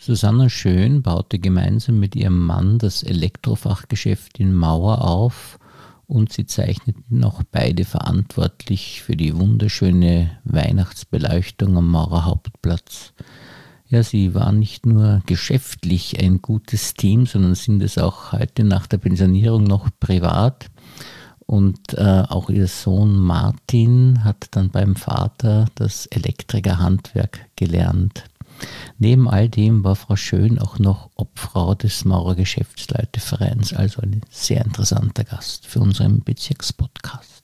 Susanna Schön baute gemeinsam mit ihrem Mann das Elektrofachgeschäft in Mauer auf und sie zeichneten auch beide verantwortlich für die wunderschöne Weihnachtsbeleuchtung am Maurer Hauptplatz. Ja, sie waren nicht nur geschäftlich ein gutes Team, sondern sind es auch heute nach der Pensionierung noch privat. Und auch ihr Sohn Martin hat dann beim Vater das Elektrikerhandwerk gelernt. Neben all dem war Frau Schön auch noch Obfrau des Maurer Geschäftsleute-Vereins, also ein sehr interessanter Gast für unseren Bezirkspodcast.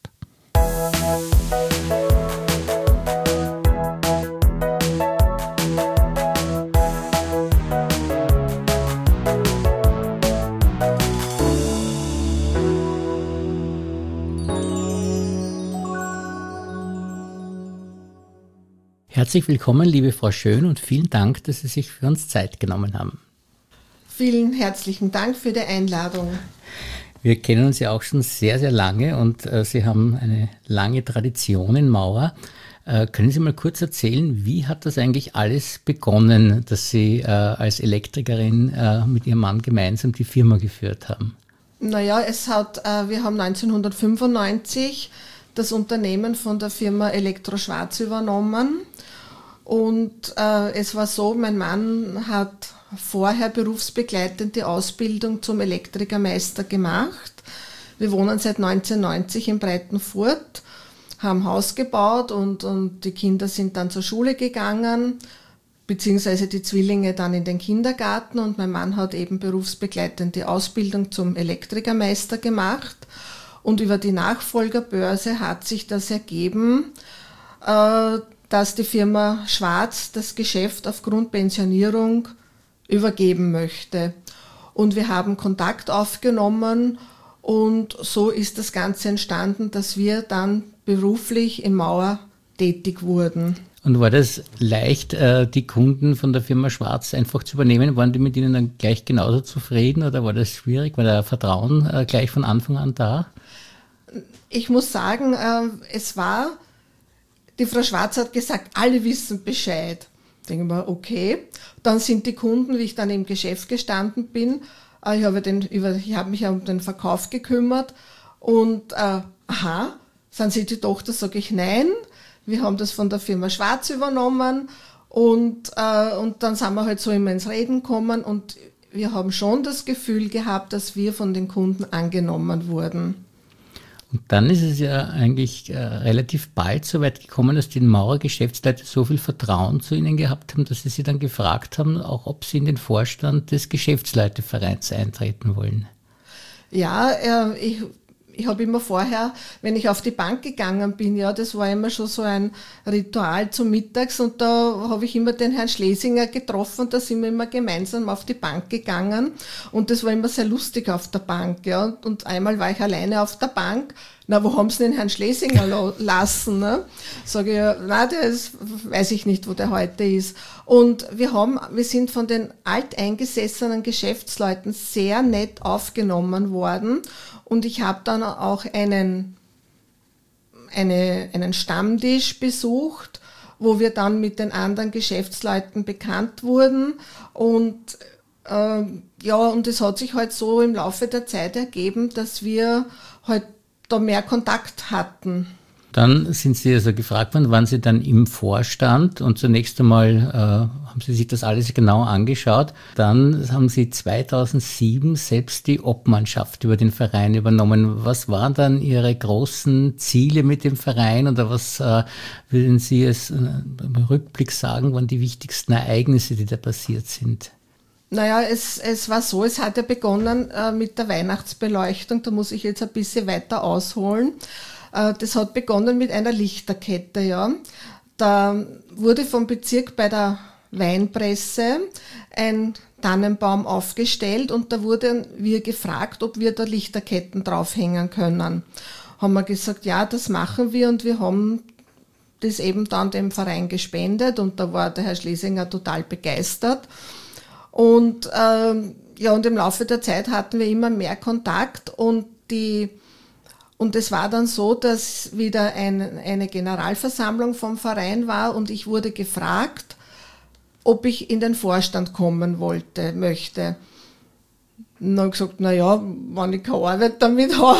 Herzlich willkommen, liebe Frau Schön, und vielen Dank, dass Sie sich für uns Zeit genommen haben. Vielen herzlichen Dank für die Einladung. Wir kennen uns ja auch schon sehr, sehr lange und Sie haben eine lange Tradition in Mauer. Können Sie mal kurz erzählen, wie hat das eigentlich alles begonnen, dass Sie als Elektrikerin mit Ihrem Mann gemeinsam die Firma geführt haben? Naja, wir haben 1995 das Unternehmen von der Firma Elektro Schwarz übernommen. Und es war so, mein Mann hat vorher berufsbegleitend die Ausbildung zum Elektrikermeister gemacht. Wir wohnen seit 1990 in Breitenfurt, haben Haus gebaut und die Kinder sind dann zur Schule gegangen, beziehungsweise die Zwillinge dann in den Kindergarten, und mein Mann hat eben berufsbegleitend die Ausbildung zum Elektrikermeister gemacht. Und über die Nachfolgerbörse hat sich das ergeben, dass die Firma Schwarz das Geschäft aufgrund Pensionierung übergeben möchte. Und wir haben Kontakt aufgenommen und so ist das Ganze entstanden, dass wir dann beruflich in Mauer tätig wurden. Und war das leicht, die Kunden von der Firma Schwarz einfach zu übernehmen? Waren die mit Ihnen dann gleich genauso zufrieden oder war das schwierig? War da Vertrauen gleich von Anfang an da? Ich muss sagen, die Frau Schwarz hat gesagt, alle wissen Bescheid. Denken wir, okay. Dann sind die Kunden, wie ich dann im Geschäft gestanden bin, ich habe mich um den Verkauf gekümmert und sind Sie die Tochter? Sage ich, nein. Wir haben das von der Firma Schwarz übernommen und dann sind wir halt so immer ins Reden gekommen und wir haben schon das Gefühl gehabt, dass wir von den Kunden angenommen wurden. Und dann ist es ja eigentlich relativ bald so weit gekommen, dass die Maurer Geschäftsleute so viel Vertrauen zu Ihnen gehabt haben, dass Sie dann gefragt haben, auch ob Sie in den Vorstand des Geschäftsleutevereins eintreten wollen. Ja, ich habe immer vorher, wenn ich auf die Bank gegangen bin, ja, das war immer schon so ein Ritual zum Mittags und da habe ich immer den Herrn Schlesinger getroffen, da sind wir immer gemeinsam auf die Bank gegangen und das war immer sehr lustig auf der Bank, ja, und einmal war ich alleine auf der Bank, na, wo haben Sie den Herrn Schlesinger lassen, ne? Sage ich, ja, na, weiß ich nicht, wo der heute ist. Und wir sind von den alteingesessenen Geschäftsleuten sehr nett aufgenommen worden. Und ich habe dann auch einen Stammtisch besucht, wo wir dann mit den anderen Geschäftsleuten bekannt wurden. Und und es hat sich halt so im Laufe der Zeit ergeben, dass wir halt da mehr Kontakt hatten. Dann sind Sie also gefragt worden, waren Sie dann im Vorstand und zunächst einmal haben Sie sich das alles genau angeschaut. Dann haben Sie 2007 selbst die Obmannschaft über den Verein übernommen. Was waren dann Ihre großen Ziele mit dem Verein oder was würden Sie im Rückblick sagen, waren die wichtigsten Ereignisse, die da passiert sind? Naja, es war so, es hat ja begonnen mit der Weihnachtsbeleuchtung, da muss ich jetzt ein bisschen weiter ausholen. Das hat begonnen mit einer Lichterkette, ja. Da wurde vom Bezirk bei der Weinpresse ein Tannenbaum aufgestellt und da wurden wir gefragt, ob wir da Lichterketten draufhängen können. Haben wir gesagt, ja, das machen wir und wir haben das eben dann dem Verein gespendet und da war der Herr Schlesinger total begeistert. Und und im Laufe der Zeit hatten wir immer mehr Kontakt und es war dann so, dass wieder eine Generalversammlung vom Verein war und ich wurde gefragt, ob ich in den Vorstand kommen möchte. Und dann habe ich gesagt, naja, wenn ich keine Arbeit damit habe,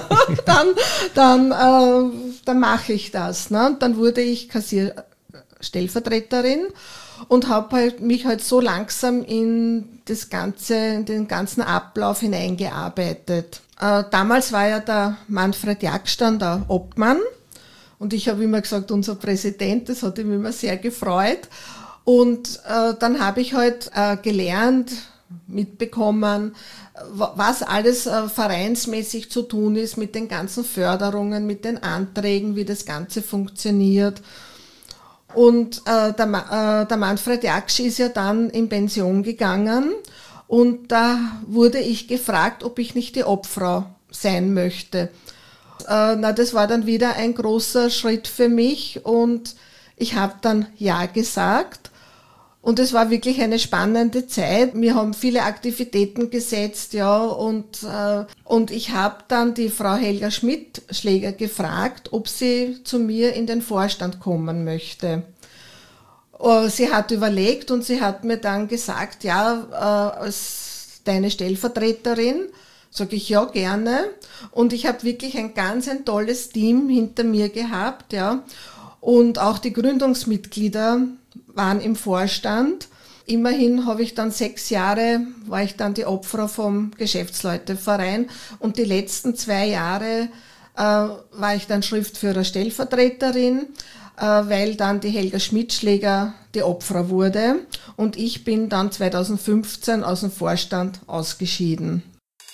dann mache ich das. Ne? Dann wurde ich Stellvertreterin und habe mich so langsam in den ganzen Ablauf hineingearbeitet. Damals war ja der Manfred Jackstein der Obmann und ich habe immer gesagt, unser Präsident, das hat ihm immer sehr gefreut. Und dann habe ich gelernt, mitbekommen, was alles vereinsmäßig zu tun ist mit den ganzen Förderungen, mit den Anträgen, wie das Ganze funktioniert. Und der Manfred Jaksch ist ja dann in Pension gegangen und da wurde ich gefragt, ob ich nicht die Obfrau sein möchte. Das war dann wieder ein großer Schritt für mich und ich habe dann ja gesagt. Und es war wirklich eine spannende Zeit. Wir haben viele Aktivitäten gesetzt, ja, und ich habe dann die Frau Helga Schmidt-Schläger gefragt, ob sie zu mir in den Vorstand kommen möchte. Sie hat überlegt und sie hat mir dann gesagt, ja, als deine Stellvertreterin, sage ich ja, gerne. Und ich habe wirklich ein tolles Team hinter mir gehabt, ja. Und auch die Gründungsmitglieder waren im Vorstand. Immerhin habe ich dann 6 Jahre, war ich dann die Obfrau vom Geschäftsleuteverein und die letzten 2 Jahre war ich dann Schriftführer-Stellvertreterin, weil dann die Helga Schmidt-Schläger die Obfrau wurde und ich bin dann 2015 aus dem Vorstand ausgeschieden.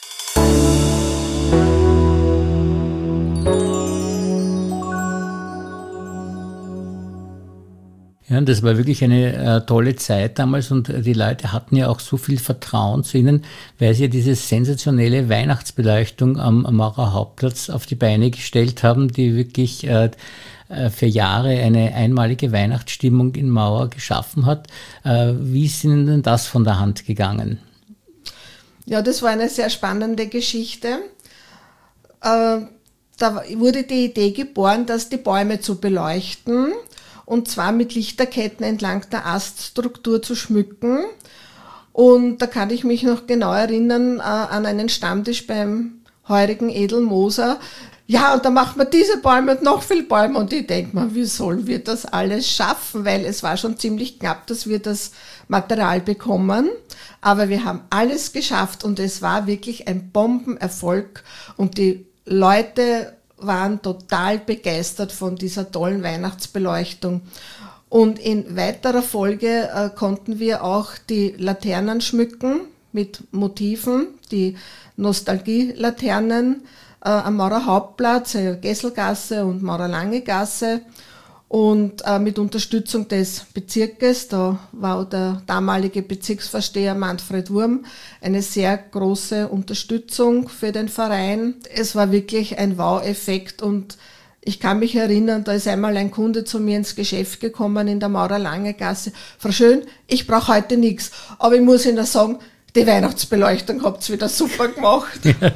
Ja, das war wirklich eine tolle Zeit damals und die Leute hatten ja auch so viel Vertrauen zu ihnen, weil sie ja diese sensationelle Weihnachtsbeleuchtung am Maurer Hauptplatz auf die Beine gestellt haben, die wirklich für Jahre eine einmalige Weihnachtsstimmung in Mauer geschaffen hat. Wie ist Ihnen denn das von der Hand gegangen? Ja, das war eine sehr spannende Geschichte. Da wurde die Idee geboren, dass die Bäume zu beleuchten und zwar mit Lichterketten entlang der Aststruktur zu schmücken. Und da kann ich mich noch genau erinnern an einen Stammtisch beim heurigen Edelmoser. Ja, und da machen wir diese Bäume und noch viel Bäume. Und ich denke mir, wie sollen wir das alles schaffen? Weil es war schon ziemlich knapp, dass wir das Material bekommen. Aber wir haben alles geschafft und es war wirklich ein Bombenerfolg. Und die Leute waren total begeistert von dieser tollen Weihnachtsbeleuchtung. Und in weiterer Folge konnten wir auch die Laternen schmücken mit Motiven, die Nostalgie-Laternen am Maurer Hauptplatz, Gesselgasse und Maurer Lange Gasse. Und mit Unterstützung des Bezirkes, da war der damalige Bezirksvorsteher Manfred Wurm eine sehr große Unterstützung für den Verein. Es war wirklich ein Wow-Effekt und ich kann mich erinnern, da ist einmal ein Kunde zu mir ins Geschäft gekommen in der Maurer Lange Gasse. Frau Schön, ich brauche heute nichts, aber ich muss Ihnen sagen, die Weihnachtsbeleuchtung habt ihr wieder super gemacht. Ja.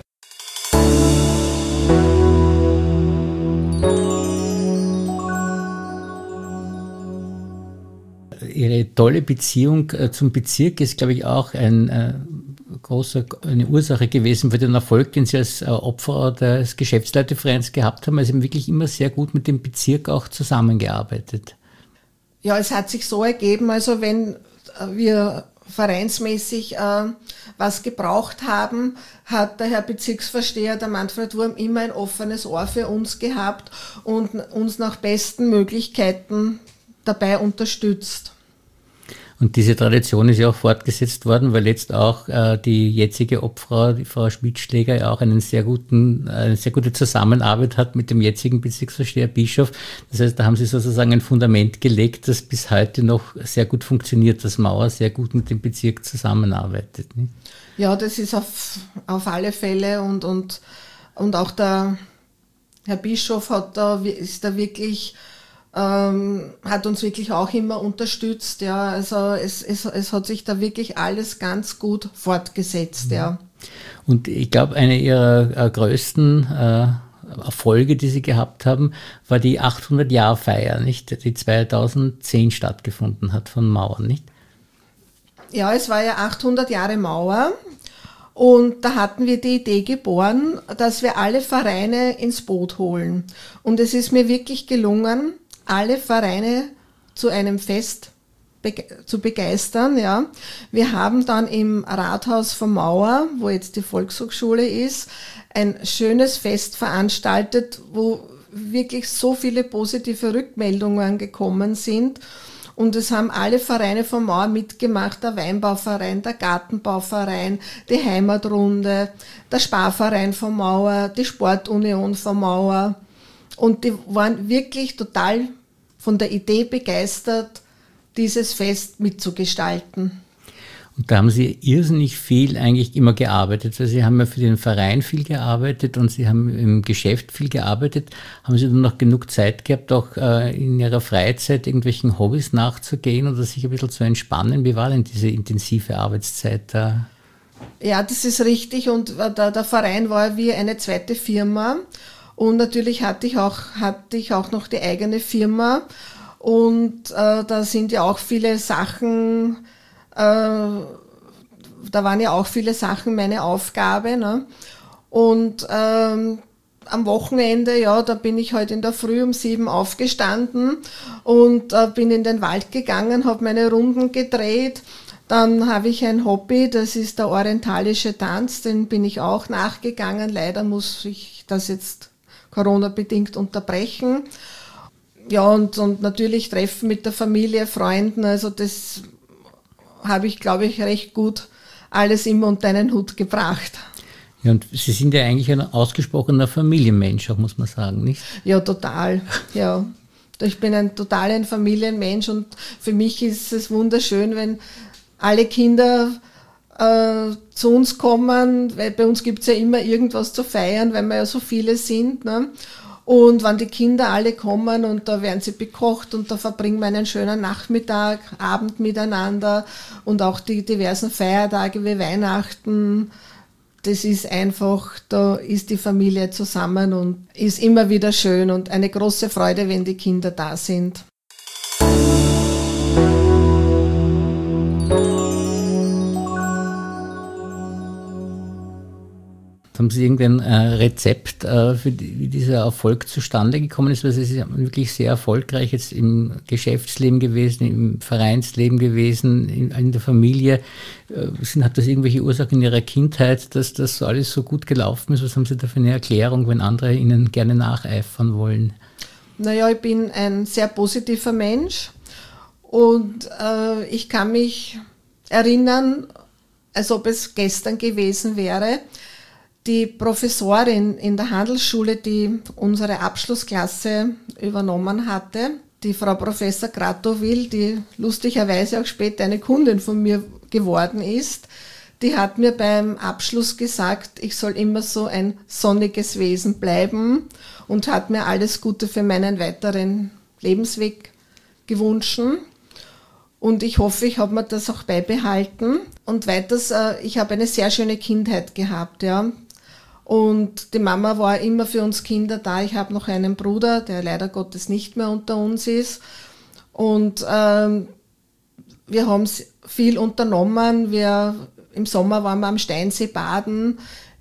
Ihre tolle Beziehung zum Bezirk ist, glaube ich, auch eine Ursache gewesen für den Erfolg, den Sie als Opfer des Geschäftsleitevereins gehabt haben. Also Sie haben wirklich immer sehr gut mit dem Bezirk auch zusammengearbeitet. Ja, es hat sich so ergeben, also wenn wir vereinsmäßig was gebraucht haben, hat der Herr Bezirksvorsteher, der Manfred Wurm, immer ein offenes Ohr für uns gehabt und uns nach besten Möglichkeiten dabei unterstützt. Und diese Tradition ist ja auch fortgesetzt worden, weil jetzt auch die jetzige Obfrau, die Frau Schmidt-Schläger, ja auch eine sehr gute Zusammenarbeit hat mit dem jetzigen Bezirksvorsteher Bischof. Das heißt, da haben Sie sozusagen ein Fundament gelegt, das bis heute noch sehr gut funktioniert, dass Mauer sehr gut mit dem Bezirk zusammenarbeitet. Nicht? Ja, das ist auf alle Fälle und auch der Herr Bischof ist da wirklich hat uns wirklich auch immer unterstützt, ja, also es hat sich da wirklich alles ganz gut fortgesetzt, ja. Und ich glaube, eine Ihrer größten Erfolge, die Sie gehabt haben, war die 800-Jahr-Feier, nicht, die 2010 stattgefunden hat von Mauern, nicht? Ja, es war ja 800 Jahre Mauer und da hatten wir die Idee geboren, dass wir alle Vereine ins Boot holen. Und es ist mir wirklich gelungen, alle Vereine zu einem Fest zu begeistern. Ja. Wir haben dann im Rathaus von Mauer, wo jetzt die Volkshochschule ist, ein schönes Fest veranstaltet, wo wirklich so viele positive Rückmeldungen gekommen sind. Und es haben alle Vereine von Mauer mitgemacht, der Weinbauverein, der Gartenbauverein, die Heimatrunde, der Sparverein von Mauer, die Sportunion von Mauer. Und die waren wirklich total von der Idee begeistert, dieses Fest mitzugestalten. Und da haben Sie irrsinnig viel eigentlich immer gearbeitet. Also Sie haben ja für den Verein viel gearbeitet und Sie haben im Geschäft viel gearbeitet. Haben Sie dann noch genug Zeit gehabt, auch in Ihrer Freizeit irgendwelchen Hobbys nachzugehen oder sich ein bisschen zu entspannen? Wie war denn diese intensive Arbeitszeit da? Ja, das ist richtig. Und der Verein war wie eine zweite Firma. Und natürlich hatte ich auch noch die eigene Firma. Und da sind ja auch viele Sachen, da waren ja auch viele Sachen meine Aufgabe. Ne? Und am Wochenende, ja, da bin ich heute in der Früh um 7 aufgestanden und bin in den Wald gegangen, habe meine Runden gedreht. Dann habe ich ein Hobby, das ist der orientalische Tanz, den bin ich auch nachgegangen. Leider muss ich das jetzt Corona-bedingt unterbrechen. Ja, und natürlich Treffen mit der Familie, Freunden, also das habe ich, glaube ich, recht gut alles immer unter einen Hut gebracht. Ja, und Sie sind ja eigentlich ein ausgesprochener Familienmensch, auch muss man sagen, nicht? Ja, total, ja. Ich bin ein Familienmensch und für mich ist es wunderschön, wenn alle Kinder zu uns kommen, weil bei uns gibt es ja immer irgendwas zu feiern, weil wir ja so viele sind, ne? Und wenn die Kinder alle kommen und da werden sie bekocht und da verbringen wir einen schönen Nachmittag, Abend miteinander und auch die diversen Feiertage wie Weihnachten, das ist einfach, da ist die Familie zusammen und ist immer wieder schön und eine große Freude, wenn die Kinder da sind. Haben Sie irgendein Rezept, wie dieser Erfolg zustande gekommen ist? Weil Sie sind wirklich sehr erfolgreich jetzt im Geschäftsleben gewesen, im Vereinsleben gewesen, in der Familie. Hat das irgendwelche Ursachen in Ihrer Kindheit, dass das so alles so gut gelaufen ist? Was haben Sie da für eine Erklärung, wenn andere Ihnen gerne nacheifern wollen? Naja, ich bin ein sehr positiver Mensch und ich kann mich erinnern, als ob es gestern gewesen wäre. Die Professorin in der Handelsschule, die unsere Abschlussklasse übernommen hatte, die Frau Professor Gratowil, die lustigerweise auch später eine Kundin von mir geworden ist, die hat mir beim Abschluss gesagt, ich soll immer so ein sonniges Wesen bleiben und hat mir alles Gute für meinen weiteren Lebensweg gewünscht. Und ich hoffe, ich habe mir das auch beibehalten. Und weiters, ich habe eine sehr schöne Kindheit gehabt, ja. Und die Mama war immer für uns Kinder da. Ich habe noch einen Bruder, der leider Gottes nicht mehr unter uns ist. Und wir haben viel unternommen. Im Sommer waren wir am Steinsee baden.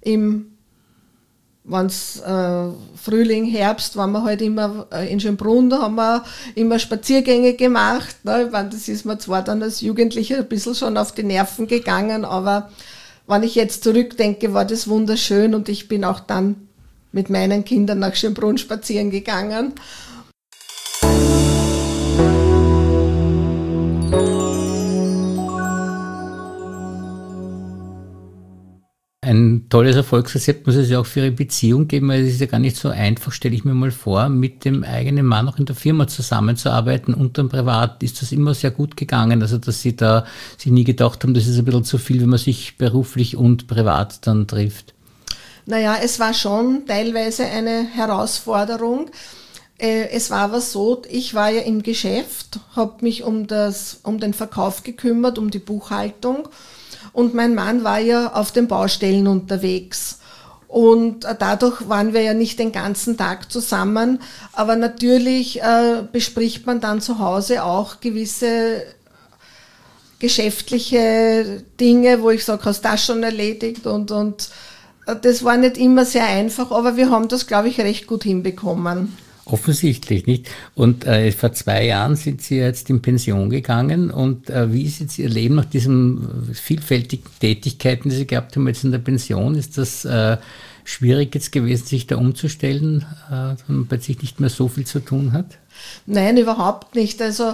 Wenn's Frühling, Herbst, waren wir halt immer in Schönbrunn, da haben wir immer Spaziergänge gemacht. Ne? Das ist mir zwar dann als Jugendlicher ein bisschen schon auf die Nerven gegangen, aber wenn ich jetzt zurückdenke, war das wunderschön und ich bin auch dann mit meinen Kindern nach Schönbrunn spazieren gegangen. Ein tolles Erfolgsrezept muss es ja auch für Ihre Beziehung geben, weil es ist ja gar nicht so einfach, stelle ich mir mal vor, mit dem eigenen Mann auch in der Firma zusammenzuarbeiten und dann privat. Ist das immer sehr gut gegangen, also dass Sie da sich nie gedacht haben, das ist ein bisschen zu viel, wenn man sich beruflich und privat dann trifft? Naja, es war schon teilweise eine Herausforderung. Es war aber so, ich war ja im Geschäft, habe mich um den Verkauf gekümmert, um die Buchhaltung. Und mein Mann war ja auf den Baustellen unterwegs. Und dadurch waren wir ja nicht den ganzen Tag zusammen. Aber natürlich bespricht man dann zu Hause auch gewisse geschäftliche Dinge, wo ich sage, hast du das schon erledigt und das war nicht immer sehr einfach, aber wir haben das, glaube ich, recht gut hinbekommen. Offensichtlich, nicht? Und vor 2 Jahren sind Sie jetzt in Pension gegangen und wie ist jetzt Ihr Leben nach diesen vielfältigen Tätigkeiten, die Sie gehabt haben jetzt in der Pension? Ist das schwierig jetzt gewesen, sich da umzustellen, wenn man plötzlich nicht mehr so viel zu tun hat? Nein, überhaupt nicht. Also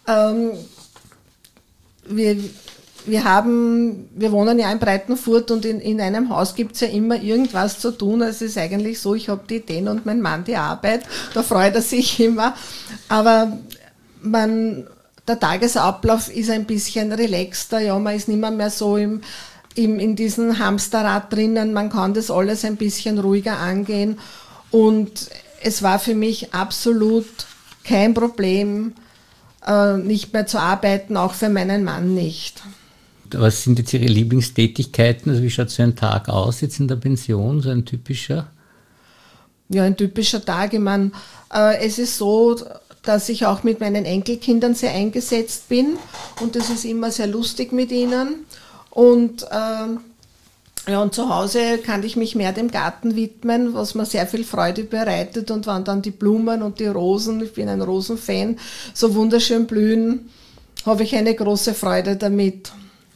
wir wohnen ja in Breitenfurt und in einem Haus gibt es ja immer irgendwas zu tun. Es ist eigentlich so, ich habe die Ideen und mein Mann die Arbeit. Da freut er sich immer. Aber der Tagesablauf ist ein bisschen relaxter. Ja, man ist nicht mehr so in diesem Hamsterrad drinnen. Man kann das alles ein bisschen ruhiger angehen. Und es war für mich absolut kein Problem, nicht mehr zu arbeiten, auch für meinen Mann nicht. Was sind jetzt Ihre Lieblingstätigkeiten? Also wie schaut so ein Tag aus jetzt in der Pension, so ein typischer? Ja, ein typischer Tag. Ich meine, es ist so, dass ich auch mit meinen Enkelkindern sehr eingesetzt bin und das ist immer sehr lustig mit ihnen. Und zu Hause kann ich mich mehr dem Garten widmen, was mir sehr viel Freude bereitet. Und wenn dann die Blumen und die Rosen, ich bin ein Rosenfan, so wunderschön blühen, habe ich eine große Freude damit.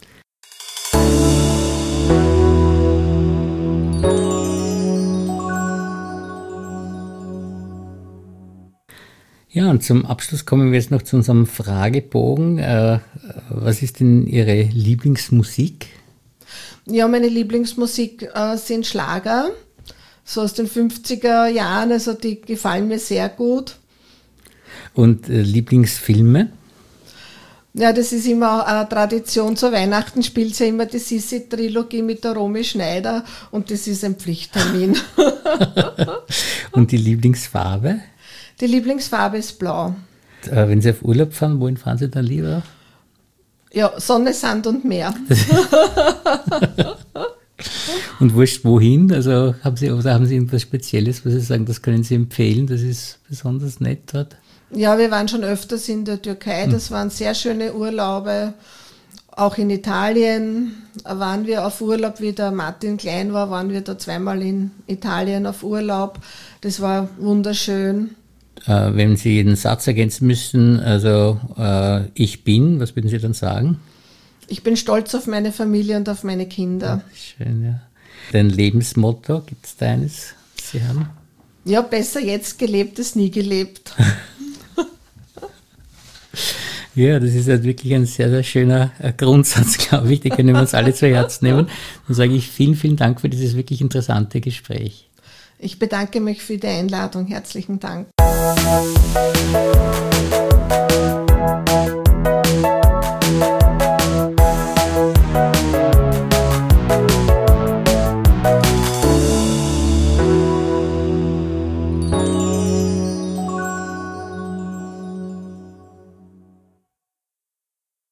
Ja, und zum Abschluss kommen wir jetzt noch zu unserem Fragebogen. Was ist denn Ihre Lieblingsmusik? Ja, meine Lieblingsmusik sind Schlager, so aus den 50er Jahren, also die gefallen mir sehr gut. Und Lieblingsfilme? Ja, das ist immer eine Tradition. Zu Weihnachten spielt ja immer die Sissi-Trilogie mit der Romy Schneider und das ist ein Pflichttermin. Und die Lieblingsfarbe? Die Lieblingsfarbe ist blau. Wenn Sie auf Urlaub fahren, wohin fahren Sie dann lieber? Ja, Sonne, Sand und Meer. Und wurscht wohin? Also haben Sie irgendwas Spezielles, was Sie sagen, das können Sie empfehlen, das ist besonders nett dort? Ja, wir waren schon öfters in der Türkei, das waren sehr schöne Urlaube. Auch in Italien waren wir auf Urlaub, wie der Martin klein war, waren wir da zweimal in Italien auf Urlaub. Das war wunderschön. Wenn Sie jeden Satz ergänzen müssen, also ich bin, was würden Sie dann sagen? Ich bin stolz auf meine Familie und auf meine Kinder. Ja, schön, ja. Dein Lebensmotto, gibt es da eines, das Sie haben? Ja, besser jetzt gelebt als nie gelebt. Ja, das ist halt wirklich ein sehr, sehr schöner Grundsatz, glaube ich. Den können wir uns alle zu Herzen nehmen. Dann sage ich vielen, vielen Dank für dieses wirklich interessante Gespräch. Ich bedanke mich für die Einladung. Herzlichen Dank.